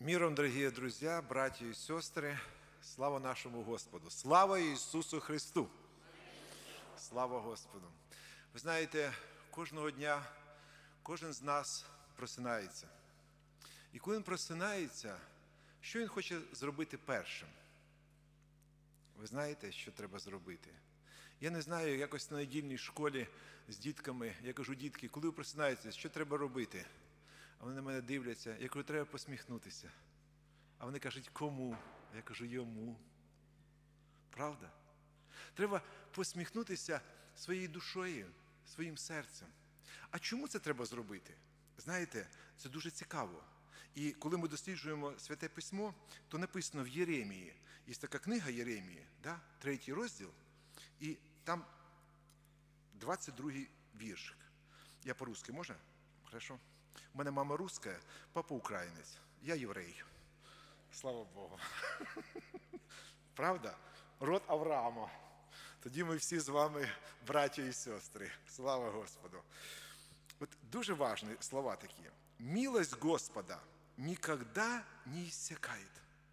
Миром, дорогие друзья, братья и сестры, слава нашему Господу, слава Ісусу Христу, слава Господу. Ви знаєте, кожного дня кожен з нас просинається. І коли він просинається, що він хоче зробити першим? Ви знаєте, що треба зробити? Я не знаю, якось на недільній школі з дітками, я кажу, дітки, коли ви просинаєтеся, що треба робити? А вони на мене дивляться, я кажу, треба посміхнутися. А вони кажуть, кому? А я кажу, йому. Правда? Треба посміхнутися своєю душою, своїм серцем. А чому це треба зробити? Знаєте, це дуже цікаво. І коли ми досліджуємо Святе Письмо, то написано в Єремії. Є така книга Єремії, 3 розділ, і там 22-й віршик. Я по-русски, можна? Хорошо. У мене мама русская, папа українець. Я єврей. Слава Богу. Правда? Род Авраама. Тоді ми всі з вами браття і сестри. Слава Господу. От дуже важні слова такі. Милость Господа никогда не иссякает.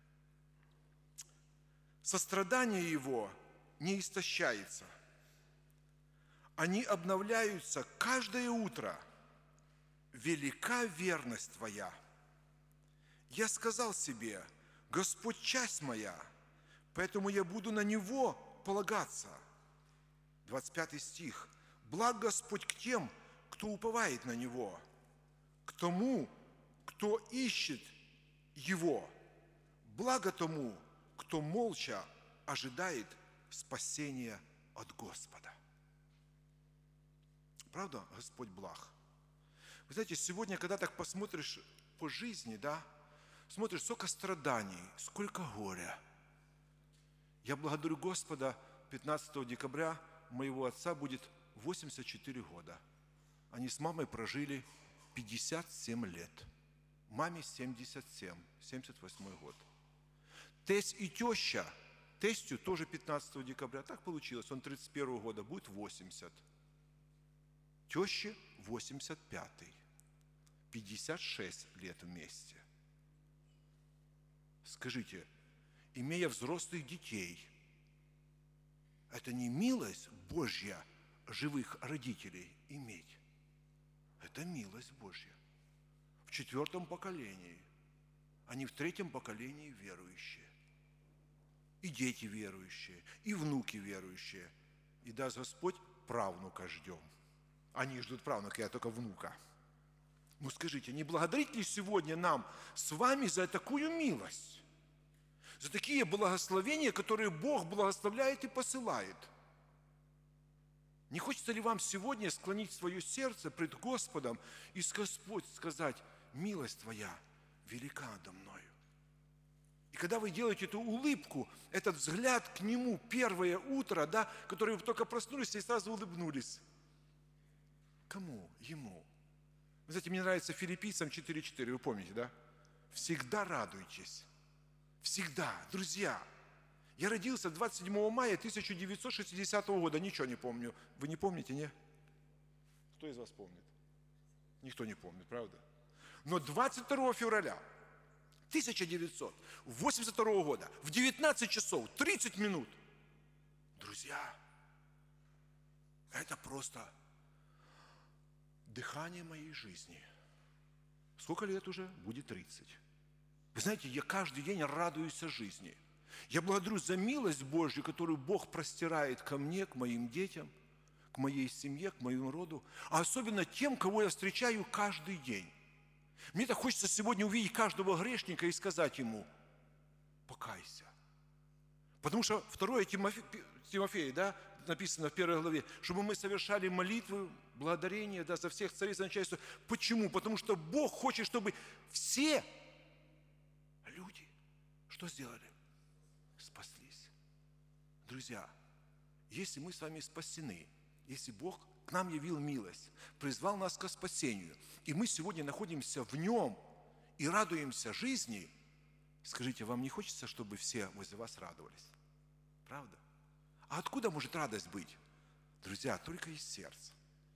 Сострадание Его не истощается. Они обновляются каждое утро. Велика верность Твоя. Я сказал себе, Господь часть моя, поэтому я буду на Него полагаться. 25 стих. Благ Господь к тем, кто уповает на Него, к тому, кто ищет Его. Благо тому, кто молча ожидает спасения от Господа. Правда, Господь благ? Вы знаете, сегодня, когда так посмотришь по жизни, смотришь, сколько страданий, сколько горя. Я благодарю Господа, 15 декабря моего отца будет 84 года. Они с мамой прожили 57 лет. Маме 77, 78 год. Тесть и теща, тестю тоже 15 декабря, так получилось, он 31 года, будет 80. Теще 85-й. 56 лет вместе. Скажите, имея взрослых детей, это не милость Божья живых родителей иметь? Это милость Божья. В 4-м поколении, а не в 3-м поколении верующие. И дети верующие, и внуки верующие. И даст Господь, правнука ждем. Они ждут правнука, я только внука. Ну скажите, не благодарить ли сегодня нам с вами за такую милость? За такие благословения, которые Бог благословляет и посылает? Не хочется ли вам сегодня склонить свое сердце пред Господом и Господь сказать, милость Твоя велика надо мною? И когда вы делаете эту улыбку, этот взгляд к Нему, первое утро, которое вы только проснулись и сразу улыбнулись. Кому? Ему. Вы знаете, мне нравится Филиппийцам 4:4, вы помните, Всегда радуйтесь. Всегда. Друзья, я родился 27 мая 1960 года, ничего не помню. Вы не помните, не? Кто из вас помнит? Никто не помнит, правда? Но 22 февраля 1982 года в 19 часов 30 минут, друзья, это просто дыхание моей жизни. Сколько лет уже? Будет 30. Вы знаете, я каждый день радуюсь жизни. Я благодарю за милость Божью, которую Бог простирает ко мне, к моим детям, к моей семье, к моему роду, а особенно тем, кого я встречаю каждый день. Мне так хочется сегодня увидеть каждого грешника и сказать ему, покайся. Потому что 2 Тимофея, написано в 1 главе, чтобы мы совершали молитвы, благодарение за всех царей, за начальство. Почему? Потому что Бог хочет, чтобы все люди, что сделали? Спаслись. Друзья, если мы с вами спасены, если Бог к нам явил милость, призвал нас к спасению, и мы сегодня находимся в Нем и радуемся жизни, скажите, вам не хочется, чтобы все возле вас радовались? Правда? А откуда может радость быть? Друзья, только из сердца.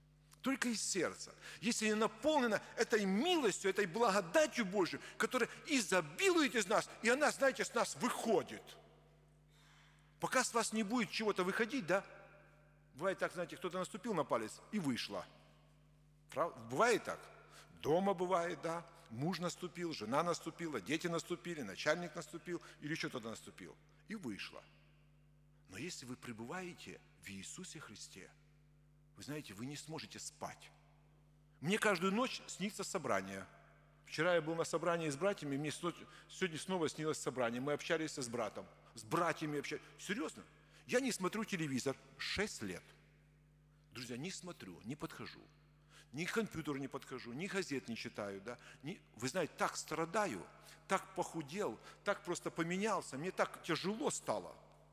Только из сердца. Если не наполнена этой милостью, этой благодатью Божью, которая изобилует из нас, и она, знаете, с нас выходит. Пока с вас не будет чего-то выходить, да? Бывает так, знаете, кто-то наступил на палец и вышло. Бывает так? Дома бывает, да? Муж наступил, жена наступила, дети наступили, начальник наступил или еще кто-то наступил. И вышло. Но если вы пребываете в Иисусе Христе, вы знаете, вы не сможете спать. Мне каждую ночь снится собрание. Вчера я был на собрании с братьями, мне сегодня снова снилось собрание. Мы общались с братом, с братьями общались. Серьезно? Я не смотрю телевизор 6 лет. Друзья, не смотрю, не подхожу. Ни к компьютеру не подхожу, ни газет не читаю. Да? Вы знаете, так страдаю, так похудел, так просто поменялся, мне так тяжело стало.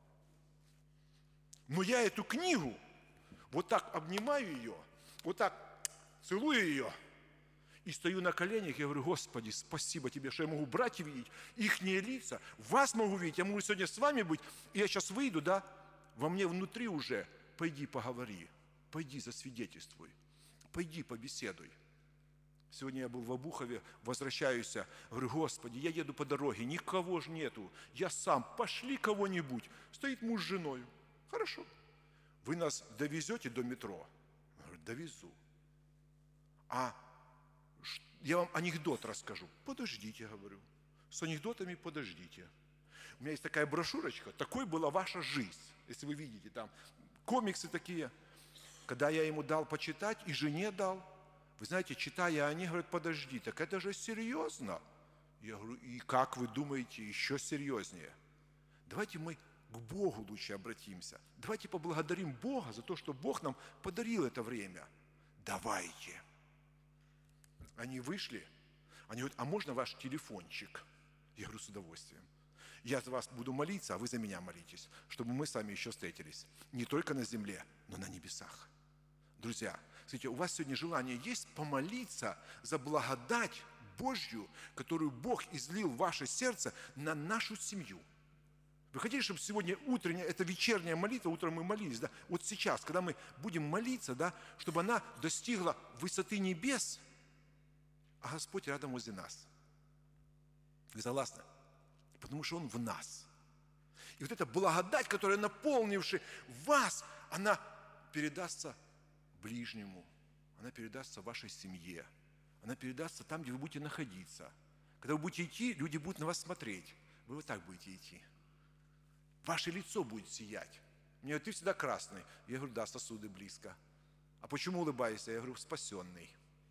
Но я эту книгу вот так обнимаю ее, вот так целую ее и стою на коленях и говорю: Господи, спасибо Тебе, что я могу братьев видеть, ихние лица, вас могу видеть, я могу сегодня с вами быть, и я сейчас выйду, да, во мне внутри уже, пойди поговори, пойди засвидетельствуй, пойди побеседуй. Сегодня я был в Обухове, возвращаюсь, говорю: Господи, я еду по дороге, никого же нету, я сам, пошли кого-нибудь. Стоит муж с женой. Хорошо. Вы нас довезете до метро? Я говорю: довезу. А я вам анекдот расскажу. Подождите, говорю. С анекдотами подождите. У меня есть такая брошюрочка, такой была ваша жизнь. Если вы видите, там комиксы такие. Когда я ему дал почитать, и жене дал, вы знаете, читая, они говорят: подожди, так это же серьезно. Я говорю: и как вы думаете, еще серьезнее? Давайте мы к Богу лучше обратимся. Давайте поблагодарим Бога за то, что Бог нам подарил это время. Давайте. Они вышли, они говорят: а можно ваш телефончик? Я говорю: с удовольствием. Я за вас буду молиться, а вы за меня молитесь, чтобы мы с вами еще встретились. Не только на земле, но на небесах. Друзья, смотрите, у вас сегодня желание есть помолиться за благодать Божью, которую Бог излил в ваше сердце на нашу семью. Вы хотите, чтобы сегодня утренняя, это вечерняя молитва, утром мы молились, да? Вот сейчас, когда мы будем молиться, да, чтобы она достигла высоты небес, а Господь рядом возле нас. Вы согласны? Потому что Он в нас. И вот эта благодать, которая, наполнившая вас, она передастся ближнему, она передастся вашей семье, она передастся там, где вы будете находиться. Когда вы будете идти, люди будут на вас смотреть. Вы вот так будете идти. Ваше лицо будет сиять. Мне говорят: ты всегда красный. Я говорю: да, сосуды близко. А почему улыбаешься? Я говорю: спасенный.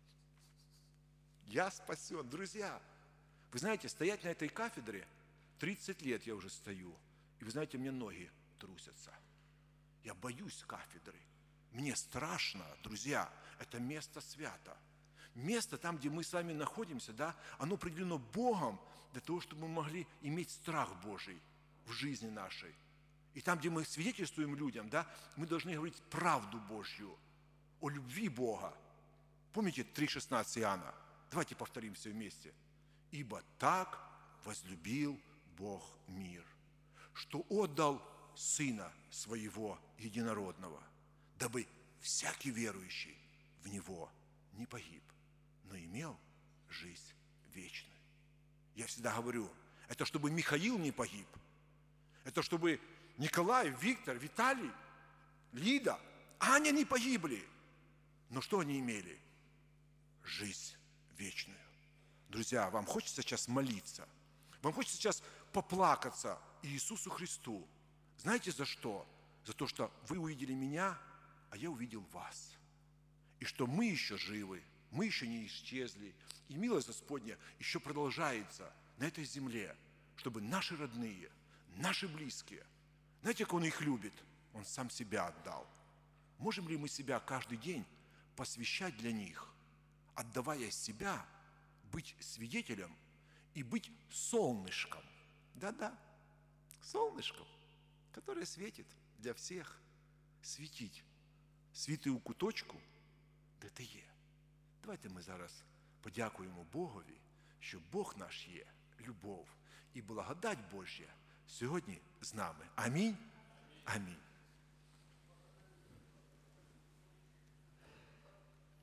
Я спасен. Друзья, вы знаете, стоять на этой кафедре, 30 лет я уже стою, и вы знаете, мне ноги трусятся. Я боюсь кафедры. Мне страшно, друзья, это место свято. Место там, где мы с вами находимся, да, оно определено Богом для того, чтобы мы могли иметь страх Божий в жизни нашей. И там, где мы свидетельствуем людям, да, мы должны говорить правду Божью о любви Бога. Помните 3,16 Иоанна? Давайте повторим все вместе. «Ибо так возлюбил Бог мир, что отдал Сына Своего Единородного, дабы всякий верующий в Него не погиб, но имел жизнь вечную». Я всегда говорю, это чтобы Михаил не погиб, это чтобы Николай, Виктор, Виталий, Лида, Аня не погибли. Но что они имели? Жизнь вечную. Друзья, вам хочется сейчас молиться? Вам хочется сейчас поплакаться Иисусу Христу? Знаете за что? За то, что вы увидели меня, а я увидел вас. И что мы еще живы, мы еще не исчезли. И милость Господня еще продолжается на этой земле, чтобы наши родные, наши близкие, знаете, как Он их любит? Он сам себя отдал. Можем ли мы себя каждый день посвящать для них, отдавая себя, быть свидетелем и быть солнышком? Да-да, солнышком, которое светит для всех. Світіть світу куточку, де ти є. Давайте ми зараз подякуємо Богові, що Бог наш є, любов і благодать Божя сьогодні з нами. Амінь. Амінь.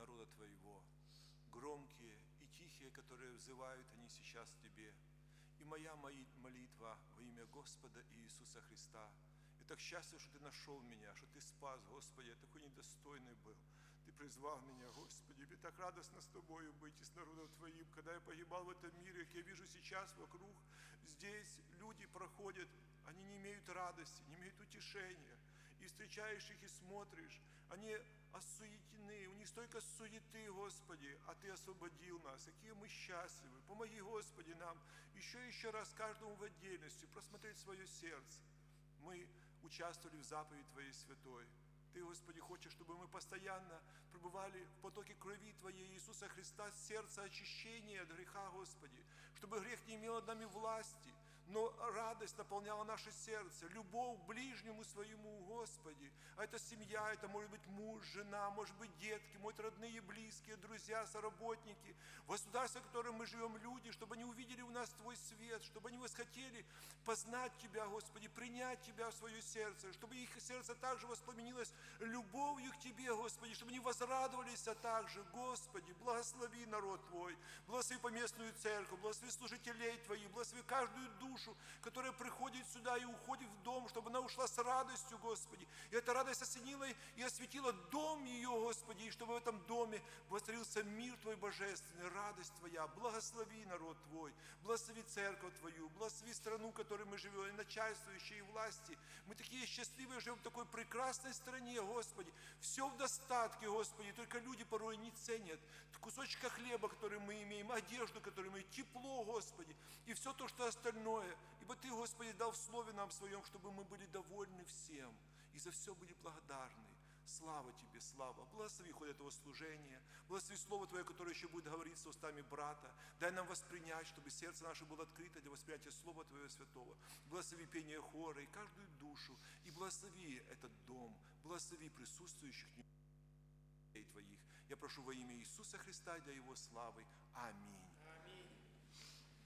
народа Твоего, громкие и тихие, которые взывают они сейчас к Тебе. И моя молитва во имя Господа Иисуса Христа. Я так счастлив, что Ты нашел меня, что Ты спас, Господи, я такой недостойный был. Ты призвал меня, Господи, мне так радостно с Тобою быть и с народом Твоим. Когда я погибал в этом мире, как я вижу сейчас вокруг, здесь люди проходят, они не имеют радости, не имеют утешения. И встречаешь их и смотришь, они осуетены, у них столько суеты, Господи, а Ты освободил нас, какие мы счастливы. Помоги, Господи, нам еще раз каждому в отдельности просмотреть свое сердце. Мы участвовали в заповеди Твоей святой. Ты, Господи, хочешь, чтобы мы постоянно пребывали в потоке крови Твоей Иисуса Христа, сердце очищения от греха, Господи, чтобы грех не имел над нами власти, но радость наполняла наше сердце, любовь к ближнему своему, Господи. А это семья, это может быть муж, жена, может быть детки, может родные, близкие, друзья, соработники, в государстве, в котором мы живем, люди, чтобы они увидели у нас Твой свет, чтобы они восхотели познать Тебя, Господи, принять Тебя в свое сердце, чтобы их сердце также воспламенилось любовью к Тебе, Господи, чтобы они возрадовались также, Господи, благослови народ Твой, благослови поместную церковь, благослови служителей Твоих, благослови каждую душу, которая приходит сюда и уходит в дом, чтобы она ушла с радостью, Господи. И эта радость осенила и осветила дом ее, Господи, и чтобы в этом доме воцарился мир Твой божественный, радость Твоя. Благослови народ Твой, благослови церковь Твою, благослови страну, в которой мы живем, и начальствующие, и власти. Мы такие счастливые живем в такой прекрасной стране, Господи. Все в достатке, Господи, только люди порой не ценят кусочка хлеба, который мы имеем, одежду, которую мы имеем, тепло, Господи, и все то, что остальное. Ибо Ты, Господи, дал в Слове нам Своем, чтобы мы были довольны всем и за все были благодарны. Слава Тебе, слава. Благослови ход этого служения. Благослови Слово Твое, которое еще будет говориться устами брата. Дай нам воспринять, чтобы сердце наше было открыто для восприятия Слова Твоего Святого. Благослови пение хора и каждую душу. И благослови этот дом. Благослови присутствующих Твоих. Я прошу во имя Иисуса Христа для Его славы. Аминь.